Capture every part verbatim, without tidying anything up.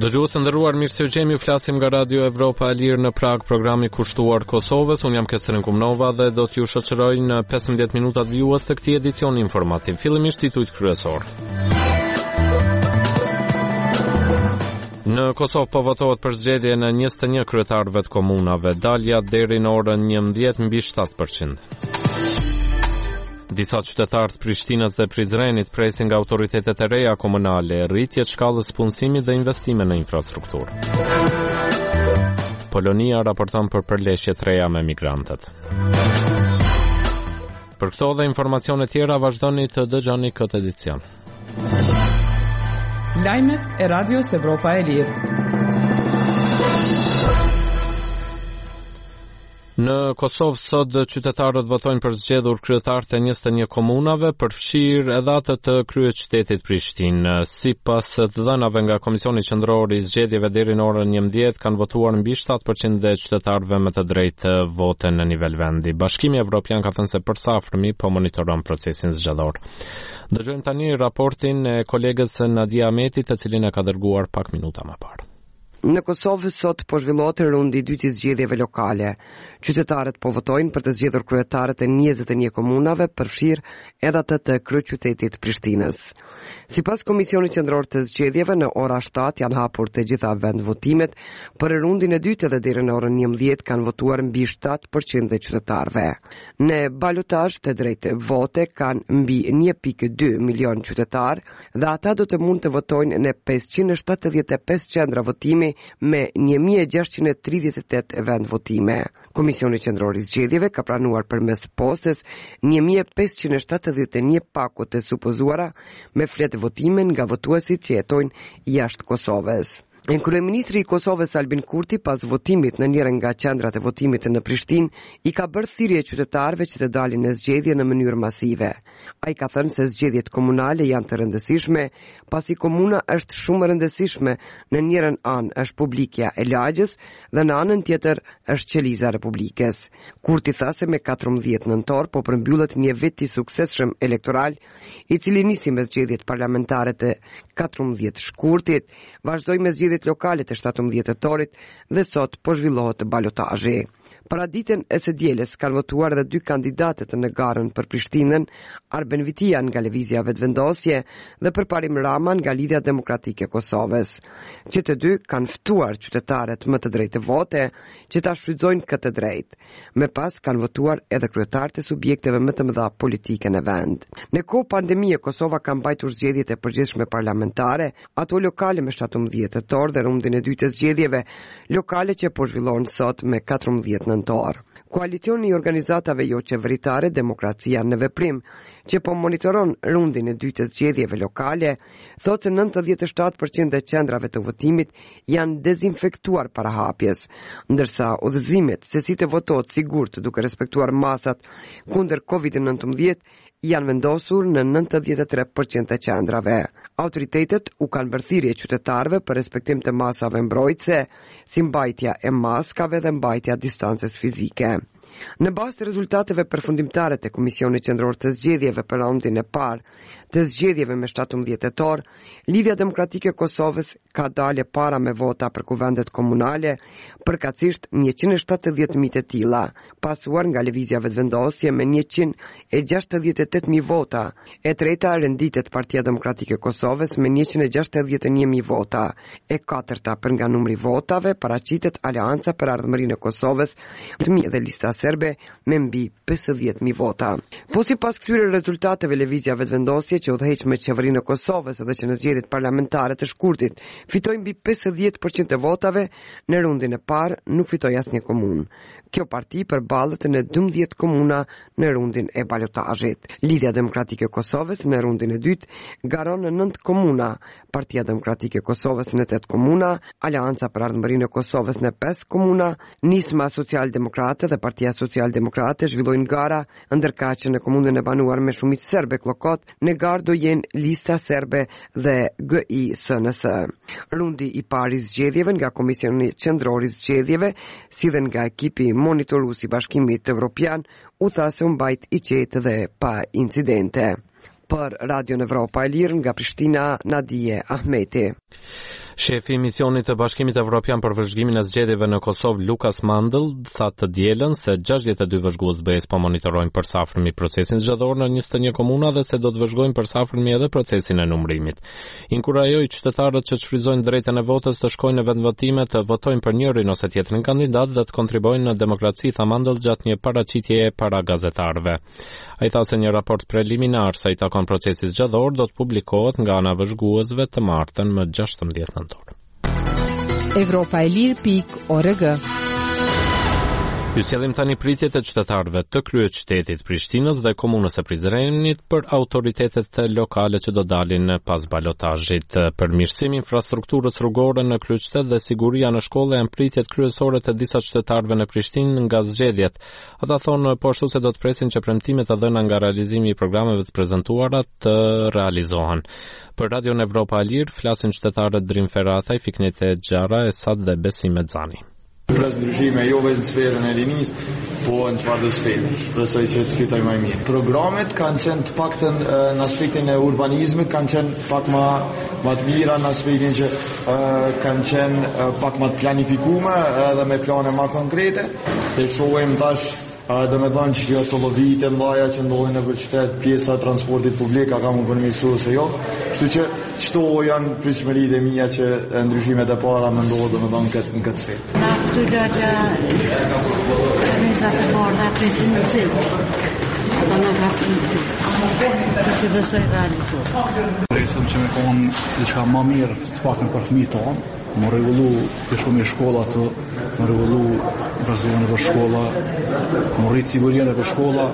Dëgjues të nderuar, mirë se u gjemi, flasim nga Radio Evropa e Lirë në Prag, programi kushtuar Kosovës. Unë jam Kestrin Kumnova dhe do t'ju shoqëroj në pesëmbëdhjetë minutat vijues të këtij edicioni informativ. Fillimisht titujt kryesor. Në Kosovë po votohet për zgjedhje në njëzet e një kryetarëve të komunave, dalja deri në orën njëmbëdhjetë mbi shtatë përqind. Disa qytetarë të Prishtinës dhe Prizrenit presin nga autoritetet e reja komunale rritje të shkallës punësimit dhe investime në infrastrukturë. Polonia raporton për përleshje të reja me migrantët. Për këto dhe informacione tjera vazhdoni të dëgjoni këtë edicion. Lajmet e Radios Evropa e Lirë. Në Kosovë sot qytetarët votojnë për zgjedhur kryetarët e njëzet e një komunave, përfshirë edhe atë të kryeqytetit Prishtinë. Sipas të dhënave nga Komisioni Qendror i Zgjedhjeve deri në orën njëmbëdhjetë kanë votuar mbi shtatë përqind e qytetarëve me të drejtë vote në nivel vendi. Bashkimi Evropian ka thënë se përsaftërmi po monitoron procesin zgjedhor. Dëgjojmë tani raportin e kolegës Nadia Ahmetit, të cilin e ka dërguar pak minuta më parë. Në Kosovë sot po zhvillohet rundi i dytë i zgjedhjeve lokale. Qytetarët po votojnë për të zgjedhur kryetarët e njëzet e një komunave, përfshirë edhe atë të kryeqytetit Prishtinës. Sipas Komisionit Qendror të Zgjedhjeve, në ora shtatë janë hapur të gjitha vendvotimet, për rundin e dytë edhe deri në orën njëmbëdhjetë kanë votuar mbi shtatë përqind e qytetarëve. Në balotazh të drejtë vote kanë mbi një pikë dy milion qytetar dhe ata do të mund të votojnë në pesëqind e shtatëdhjetë e pesë qendra votimi me një mijë e gjashtëqind e tridhjetë e tetë vend votime. Komisioni Qendror i Zgjedhjeve ka pranuar përmes postës një mijë e pesëqind e shtatëdhjetë e një paku të supozuara me fletë votime nga votuesit që jetojnë jashtë Kosovës. Kryeministri i Kosovës Albin Kurti pas votimit në njërin nga qendrat e votimit në Prishtinë i ka bërë thirrje qytetarëve që të dalin në zgjedhje në mënyrë masive. Ai ka thënë se zgjedhjet komunale janë të rëndësishme, pasi komuna është shumë e rëndësishme, në njërin anë është publikja e lagjës dhe në anën tjetër është qeliza e Republikës. Kurti tha se me katërmbëdhjetë nëntor po përmbyllet një vit i suksesshëm elektoral, i cili nisi me zgjedhjet parlamentare të katërmbëdhjetë shkurtit, vazhdoi me zgjedhjet lokale të shtatëmbëdhjetë torit dhe sot po zhvillohet balotazhi. Para ditën e së dielës kanë votuar edhe dy kandidatët në garën për Prishtinën, Arben Vitia nga Lëvizja Vetëvendosje dhe Përparim Rama nga Lidhja Demokratike e Kosovës. Që të dy kanë ftuar qytetarët më të drejtë vote që ta shfrytëzojnë këtë drejtë. Me pas kanë votuar edhe kryetarët e subjekteve më të mëdha politike në vend. Në kohë pandemie Kosova ka mbajtur zgjedhjet e përgjithshme parlamentare, ato lokale me shtatëmbëdhjetë tetor dhe rundin e dytë të zgjedhjeve lokale që po zhvillohen sot me katërmbëdhjetë nëntor. Koalicioni i organizatave jo qeveritare Demokracia në Veprim, që po monitoron rundin e dytë të zgjedhjeve lokale, thotë se nëntëdhjetë e shtatë përqind e qendrave të votimit janë dezinfektuar para hapjes, ndërsa udhëzimet se si të votohet sigurt duke respektuar masat kundër kovid nëntëmbëdhjetë janë vendosur në nëntëdhjetë e tre përqind të qendrave. Autoritetet u kanë bërë thirrje qytetarëve për respektim të masave mbrojtëse, si mbajtja e maskave dhe mbajtja distancës fizike. Në bazë të rezultateve përfundimtare të Komisionit Qendror të Zgjedhjeve për raundin e parë të zgjedhjeve me shtatëmbëdhjetë tetor, Lidhja Demokratike e Kosovës ka dalë para me vota për kuvendet komunale, përkatësisht njëqind e shtatëdhjetë mijë të tilla, pasuar nga Lëvizja Vetëvendosje me njëqind e gjashtëdhjetë e tetë mijë vota. E treta renditet Partia Demokratike e Kosovës me njëqind e gjashtëdhjetë e një mijë vota. E katërta për nga numri votave paraqitet Aleanca për Ardhmërinë e Kosovës dhe Lista Serbe me mbi pesëdhjetë mijë vota. Po sipas këtyre rezultateve, Lëvizja Vetëvendosje që udhëheq me qeverinë e Kosovës edhe që në zgjedhjet parlamentare të shkurtit fitoi mbi pesëdhjetë përqind të votave, në rundin e parë nuk fitoi asnjë komunë. Kjo parti përballet në dymbëdhjetë komuna në rundin e balotazhit. Lidhja Demokratike e Kosovës në rundin e dytë garon në nëntë komuna, Partia Demokratike e Kosovës në tetë komuna, Aleanca për Ardhmërinë e Kosovës në pesë komuna, Nisma Social-Demokrate dhe Partia Social-Demokrate zhvillojnë gara, ndërkaq që në komunën e banuar me shumicë serbe Klokot, në garë do jenë Lista Serbe dhe G I S N S. Rundi i parë i zgjedhjeve nga Komisioni Qendror i Zgjedhjeve, si dhe nga ekipi monitorues i Bashkimit Evropian, u tha se u mbajt i qetë dhe pa incidente. Për Radio Evropa e Lirë nga Prishtina, Nadia Ahmeti. Shefi i misionit të Bashkimit Evropian për vëzhgimin e zgjedhjeve në Kosovë, Lukas Mandl, tha të dielën se gjashtëdhjetë e dy vëzhgues B E S po monitorojnë përshafërmi procesin zgjedhor në njëzet e një komuna dhe se do të vëzhgojnë përshafërmi edhe procesin e numërimit. Inkurajoi qytetarët që të shfrytëzojnë drejtën e votës të shkojnë në vendvotime të votojnë për njërin ose tjetrin kandidat dhe të kontribuojnë në demokraci, tha Mandl gjatë një paraqitjeje para gazetarëve. Ai tha se një raport preliminar sa i takon procesit zgjedhor do të publikohet nga ana vëzhguesve të martën më gjashtëmbëdhjetë nëntor. Evropa e Lirë pikë org. Ju sjellim tani pritjet e qytetarëve të kryeqytetit Prishtinës dhe komunës së Prizrenit për autoritetet lokale që do dalin pas balotazhit. Përmirësimi i infrastrukturës rrugore në kryeqytet dhe siguria në shkolla janë pritjet kryesore të disa qytetarëve në Prishtinë nga zgjedhjet. Ata thonë po ashtu se do të presin që premtimet e dhëna nga realizimi i programeve të prezantuara të realizohen. Për Radio Evropa e Lirë flasin qytetarët Drim Ferataj, Fiknete Xhara, Esad dhe Besim Mexani. Pres ndryshime jo vetëm në sferën e rinisë, po në çfarëdo sferë. Shpresoj që të fitoj më mirë. Programet kanë qenë të paktën në aspektin e urbanizmit, kanë qenë pak më më të mira në aspektin që uh, kanë qenë uh, pak më të planifikuar edhe me plane më konkrete. Dhe shohim tash Uh, dhe me thonë që kjo të lovite mdaja që ndodhin në qytet, pjesa transportit publik a ka më përmirësu ose jo. Kështu që qëto janë pritshmëritë e mia që ndryshimet e para më ndodhin dhe me thonë këtë, në këtë sferë. Na këtu lagja organizat e borda presin në cilë. Do në ka të si besoj realizuar. Presëm që me konë diçka më mirë të pakën për fëmijët tonë, më rregullu për shumë i shkolla të, më rregullu infrastrukturën për shkolla, më rritë sigurinë për shkolla,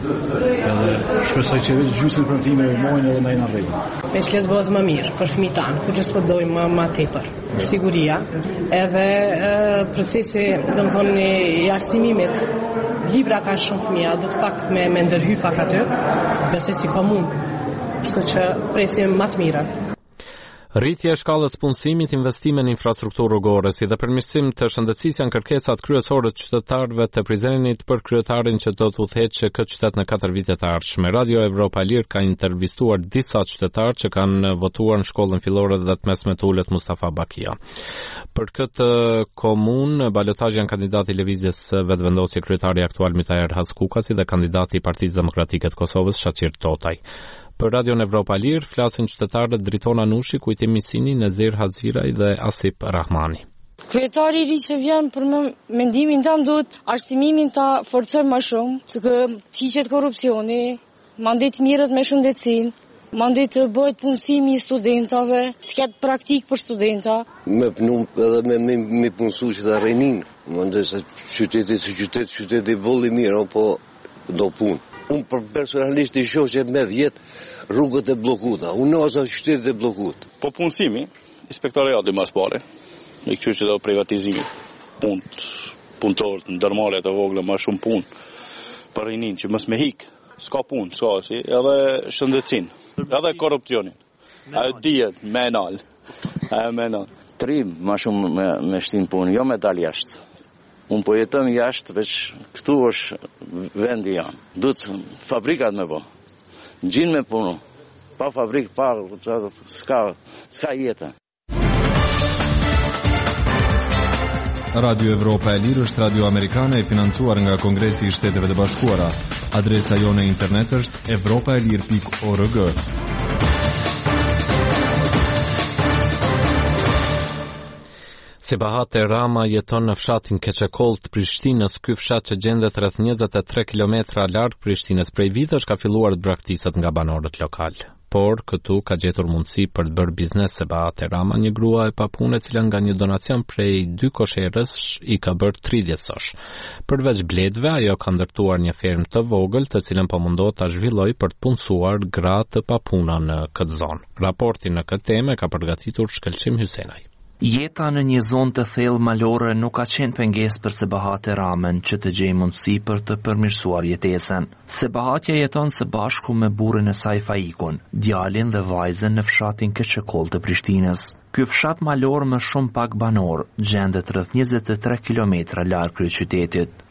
edhe shpresoj që vetë gjysmë premtime e mojnë edhe ndajnë rregull. Me që letë bëhet më mirë për fëmijët tanë, ku që s'po dojmë më, më tepër. Siguria, edhe e, procesi, domethënë i arsimimit, libra ka shumë fëmija, do të pak me, me ndërhy pak aty, besoj si komun, kështu që presim më të mirë. Rritja e shkallës punësimit, investime në infrastrukturë rrugore si dhe përmirësim të shëndetësisë janë kërkesat kryesore të qytetarëve të Prizrenit për kryetarin që do të udhëheqë këtë qytet në katër vitet e ardhshme. Radio Evropa e Lirë ka intervistuar disa qytetarë që kanë votuar në shkollën fillore dhe të mesme të ulët Mustafa Bakia. Për këtë komunë, balotazhi janë kandidati i Lëvizjes Vetëvendosje kryetari aktual Mytaher Haskukasi dhe kandidati i Partisë Demokratike të Kosovës Shaqir Totaj. Për Radio Evropa e Lirë flasin qytetarët Dritona Nushi, Kujtim Misini, Nezir Haziraj dhe Asip Rahmani. Kryetari i ri që vjen për me mendimin tam duhet arsimimin ta forcojmë më shumë, se kë hiqet korrupsioni, mandit mirët me shëndetësinë, mandit të bëhet punësimi i studentave, të ketë praktik për studenta. Me punu edhe me, me, me punësu që të rejnin, mandit se qyteti si qytet, qyteti volli mirë, po do punë. Unë për personalisht i shoh që me vjetë rrugët e blokuta, unë ose qytetet e blokut. Po punësimi, inspektoriati mas pare, me këqyr që do privatizimi, punë, punëtorët, ndërmarrje të vogla, ma shumë punë, për rinin që mës me hikë, s'ka punë, s'ka si, edhe shëndetësin, edhe korrupsionin, a dijet, me nalë, a me nalë. Trim, ma shumë me, me shtin punë, jo me dal jashtë. Unë po jetëm jashtë, veç këtu është vendi janë. Duhet fabrikat me po. Gjinë me punu. Pa fabrik, pa s'ka, s'ka jetë. Radio Evropa e Lirë është radio amerikane e financuar nga Kongresi i Shteteve të Bashkuara. Adresa jone internet është evropa e lirë pikë org. Sebahat Rama jeton në fshatin Keçekoll të Prishtinës. Ky fshat që gjendet rreth njëzet e tre kilometra larg Prishtinës prej vitesh ka filluar të braktiset nga banorët lokal. Por këtu ka gjetur mundësi për të bërë biznes. Sebahat Rama, një grua e papune e cila nga një donacion prej dy kosherës i ka bërë tridhjetë sosh. Përveç bledhve, ajo ka ndërtuar një fermë të vogël të cilën po mundohet ta zhvillojë për të punësuar gra të papuna në këtë zonë. Raportin në këtë temë ka përgatitur Shkëlqim Hysenaj. Jeta në një zonë të thellë malore nuk ka qenë pengesë për Sebahat Ramën që të gjejë mundësi për të përmirësuar jetesën. Sebahatja jeton së bashku me burrin e saj Faikun, djalin dhe vajzën në fshatin Keçekoll të Prishtinës. Ky fshat malor me shumë pak banor gjendet rreth njëzet e tre kilometra larg kryeqytetit.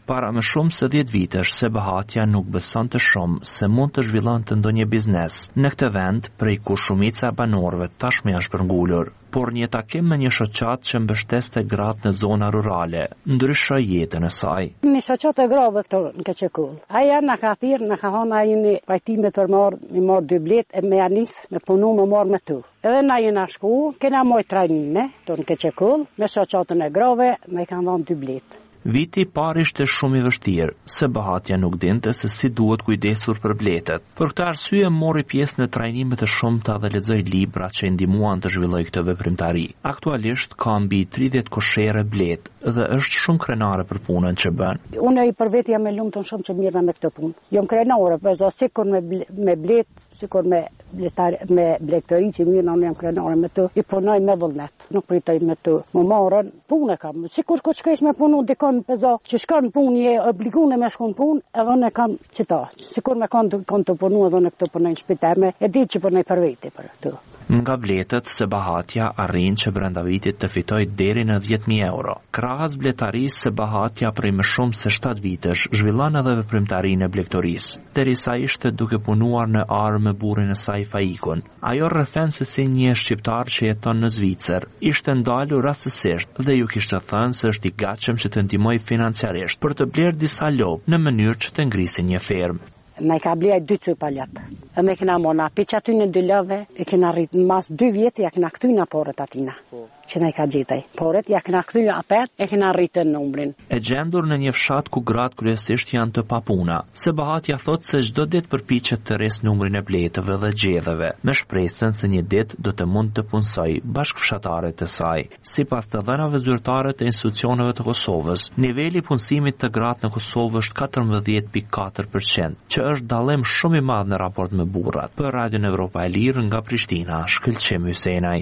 Para më shumë se dhjetë vitesh, Sebahatja nuk besonte shumë se mund të zhvillonte ndonjë biznes në këtë vend prej ku shumica e banorëve tashmë janë shpërngulur. Por një takim me një shoqat që mbështeste gratë në zona rurale ndryshoi jetën e saj. Një shoqat e grave këto në Keçekull. Aja na ka thirrë, na ka thonë ai një pajtime të marr, më marr dy bilet e më anis me punu më marr me tu. Edhe na jena shku, kena moj trajnime, të në Keçekull, me shoqatën e grave, me kanë dhënë dy bilet. Viti i parë ishte shumë i vështirë, Sebahatja nuk dinte se si duhet kujdesur për biletet. Për këtë arsye mori pjesë në trajnime të shumta dhe lexoi libra që i ndihmuan të zhvillojë këtë veprimtari. Aktualisht ka mbi tridhjetë koshere bilet dhe është shumë krenare për punën që bën. Unë i për vetë jam e lumtur shumë që mirë me këtë punë. Jam krenare, për zonë sikur me me bilet, sikur me biletar me biletëri që mirë unë jam krenare me të. I punoj me vullnet, nuk pritoj me të. Më marrën punë kam. Sikur kur shkresh me punu dikon pezo që shkon punë je obliguar me shkon punë, edhe unë kam çita. Sikur me kanë kanë të punu edhe në këtë punën shpitare, e di që punoj për vete për këtë. Nga biletet, Sebahatja arrin që brenda vitit të fitoj deri në dhjetë mijë euro. Krahas biletarisë, Sebahatja prej më shumë se shtatë vitesh zhvillon edhe veprimtarinë e blegtorisë, derisa ishte duke punuar në arë me burrin e saj Faikun. Ajo rrethen se si një shqiptar që jeton në Zvicër ishte ndalur rastësisht dhe ju kishte thënë se është i gatshëm që të ndihmojë financiarisht për të blerë disa lopë në mënyrë që të ngrisin një fermë. Me ka blej dy cupaljet. E me kena mona piq aty në dy lëve, e kena rrit në mas dy vjetë, ja kena këty në porët atina. Që ne ka gjetaj. Porët, ja kena këty në apet, e kena rritë në numrin. E gjendur në një fshat ku gratë kryesisht janë të papuna. Sebahatja thot se çdo ditë përpiqet të rres numrin e biletëve dhe gjedheve, me shpresën se një ditë do të mund të punsoj bashkë fshatarët e saj. Sipas të dhënave zyrtare të institucioneve të Kosovës, niveli i punësimit të gratë në Kosovë është katërmbëdhjetë pikë katër përqind, që është dallim shumë i madh në raport me burrat. Për Radion Evropa e Lirë nga Prishtina, Shkëlqim Hysenaj.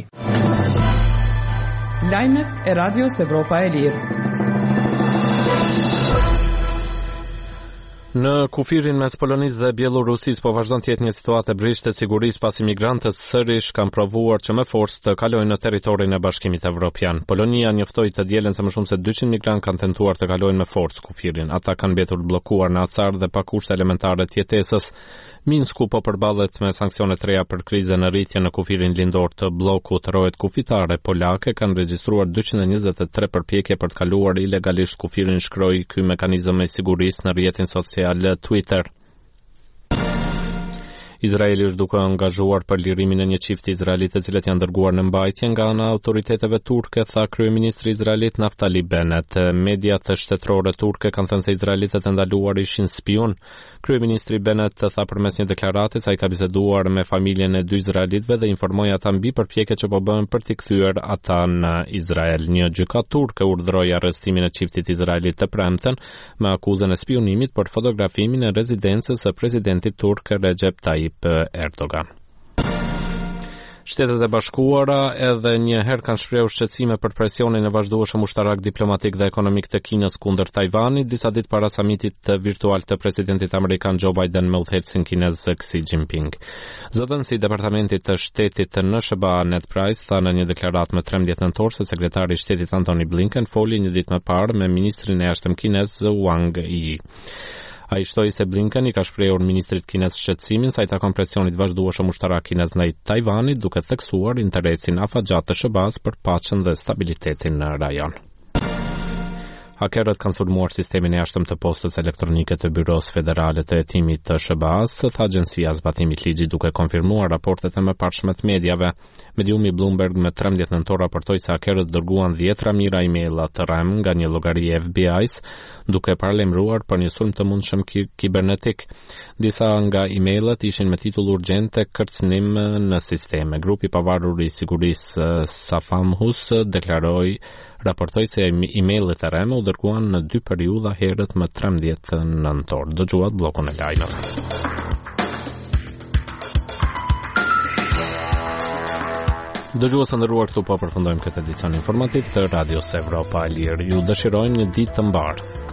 Lajmet e Radios Evropa e Lirë. Në kufirin mes Polonisë dhe Bielorusisë po vazhdon të jetë një situatë e brisht të sigurisë pasi migrantët sërish kanë provuar që me forcë të kalojnë në territorin e Bashkimit Evropian. Polonia njoftoi të dielën se më shumë se dyqind migrantë kanë tentuar të kalojnë me forcë kufirin. Ata kanë mbetur bllokuar në acar dhe pa kushte elementare të jetesës. Minsku po përballet me sanksione të reja për krizën e rritje në kufirin lindor të bllokut. Rojet kufitare polake kanë regjistruar dyqind e njëzet e tre përpjekje për të kaluar ilegalisht kufirin, shkroi ky mekanizëm i sigurisë në rrjetin social Twitter. Izraeli është duke angazhuar për lirimin e një çifti izraelit të cilët janë dërguar në mbajtje nga ana autoriteteve turke, tha kryeministri izraelit Naftali Bennett. Mediat shtetërore turke kanë thënë se izraelitët e ndaluar ishin spion. Kryeministri Bennett tha përmes një deklarate se ai ka biseduar me familjen e dy izraelitëve dhe informoi ata mbi përpjekjet që po bëhen për t'i kthyer ata në Izrael. Një gjykatë turke urdhëroi arrestimin e çiftit izraelit të premten me akuzën e spionimit për fotografimin e rezidencës së presidentit turk Recep Tayyip Erdogan. Shtetet e Bashkuara edhe një herë kanë shprehur shqetësime për presionin e vazhdueshëm ushtarak, diplomatik dhe ekonomik të Kinës kundër Tajvanit, disa ditë para samitit virtual të presidentit amerikan Joe Biden me udhëheqësin kinez Xi Jinping. Zëdhënësi i Departamentit të Shtetit të N S B A Ned Price tha në një deklaratë më trembëdhjetë nëntor se sekretari i Shtetit Antony Blinken foli një ditë më parë me ministrin e jashtëm kinez Wang Yi. A i shtoi se Blinken i ka shprehur ministrit kinez shqetësimin sa i takon presionit vazhdueshëm ushtarak kinez ndaj Tajvanit, duke theksuar interesin afatgjat të S B A-s për paqen dhe stabilitetin në rajon. Hakerët kanë sulmuar sistemin e jashtëm të postës elektronike të Byros Federale të Hetimit të S B A-s, tha Agjencia e Zbatimit të Ligjit, duke konfirmuar raportet e mëparshme të mediave. Mediumi Bloomberg më trembëdhjetë nëntor raportoi se hakerët dërguan dhjetra mijëra emaila të rrem nga një llogari e F B I-s, duke paralajmëruar për një sulm të mundshëm ki- kibernetik. Disa nga emailet ishin me titull urgjente kërcënim në sisteme. Grupi pavarur i sigurisë Safamhus deklaroi raportoi se emailet e rreme u dërguan në dy periudha herët më trembëdhjetë nëntor. Dëgjuat bllokun e lajmeve. Dëgjues të nderuar, këtu po përfundojmë këtë edicion informativ të Radios Evropa e Lirë. Ju dëshirojmë një ditë të mbarë.